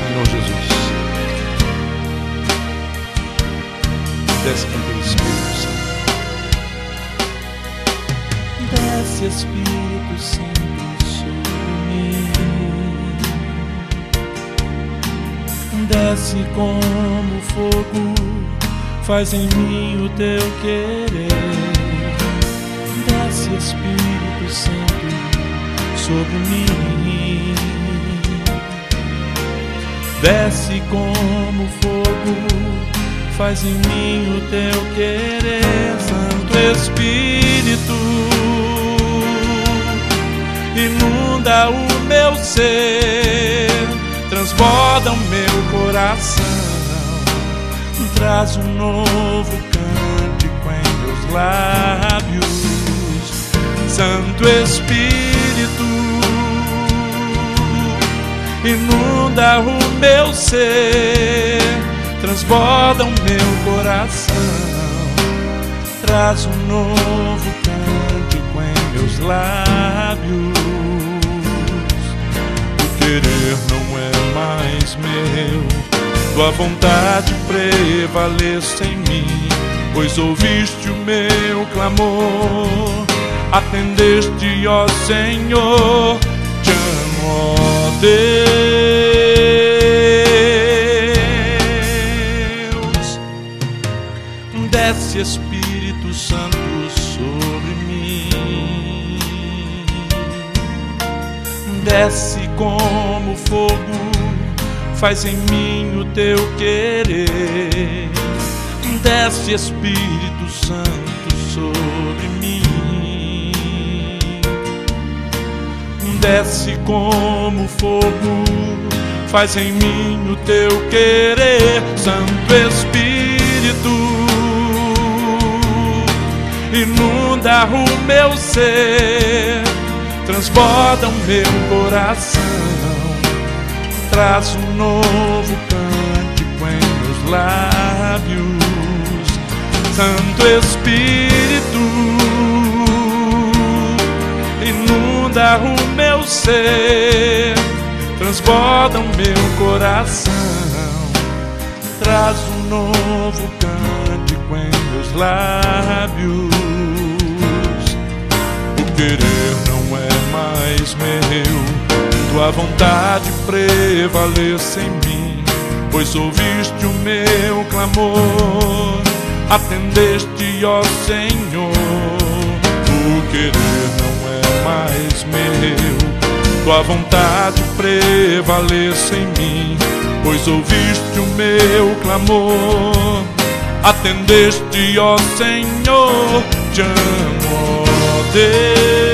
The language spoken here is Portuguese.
Senhor Jesus. Desce com teu Espírito Santo. Desce, Espírito Santo, sobre mim. Desce como fogo, faz em mim o teu querer. Desce, Espírito Santo, sobre mim. Desce como fogo, faz em mim o teu querer. Santo Espírito, inunda o meu ser, transborda o meu coração, traz um novo cântico em meus lábios. Santo Espírito, inunda o meu ser, transborda o meu coração, traz um novo cântico em meus lábios. O querer não é mais meu, tua vontade prevalece em mim, pois ouviste o meu clamor, atendeste, ó Senhor. Te amo, ó Deus. Desce, Espírito Santo, sobre mim. Desce como fogo, faz em mim o teu querer. Desce, Espírito Santo, sobre mim. Desce como fogo, faz em mim o teu querer. Santo Espírito, inunda o meu ser, transborda o meu coração, traz um novo cântico em meus lábios. Santo Espírito, inunda o meu ser, transborda o meu coração, traz um novo cântico em meus lábios. O querer não é mais meu, tua vontade prevalece em mim, pois ouviste o meu clamor, atendeste, ó Senhor. O querer não é mais meu, tua vontade prevalece em mim, pois ouviste o meu clamor, atendeste, ó Senhor. Te amo, ó Deus.